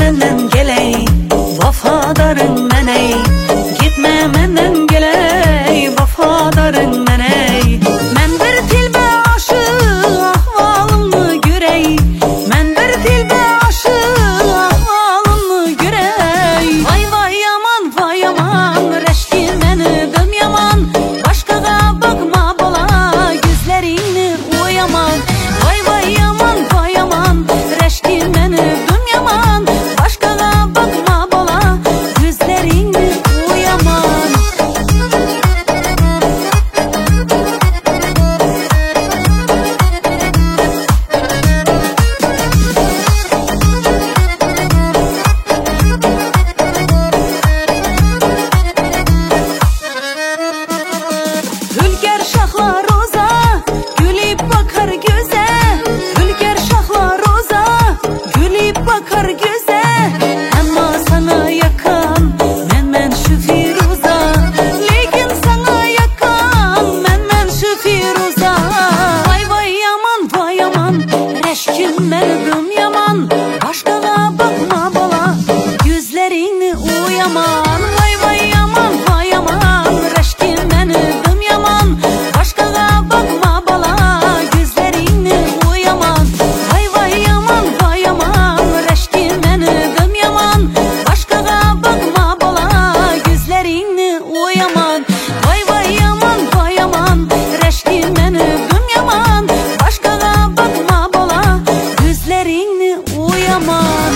menden geley, vafadarın meney. Gitme menden geley, vafadarın meney. Men bir tilbe aşık ahvalımı görey, men bir tilbe aşık ahvalımı görey. Vay vay yaman vay yaman, reşki meni dım yaman. Başkaga bakma bola, gözlerini uyaman. Vay vay yaman vay yaman, reşki meni dım yaman. Başkaga bakma bola, gözlerini uyaman. Hülker şahlar roza, gülüp bakar göze. Hülker şahlar roza, gülüp bakar göze. Ama sana yakan men şu Firuza. Lekin sana yakan men şu Firuza. Vay vay yaman vay yaman, reşkim merdim yaman. Başkaga bakma bola, gözlerini uyaman. Vay vay yaman vay yaman, reşkim merdim yaman. Başkaga bakma bola, gözlerini uyaman. Vay vay yaman vay yaman, reşkim merdim yaman. Başkaga bakma bola, gözlerini uyaman. Vay vay yaman vay yaman, reşkim merdim yaman. Başkaga bakma bola, gözlerini uyaman.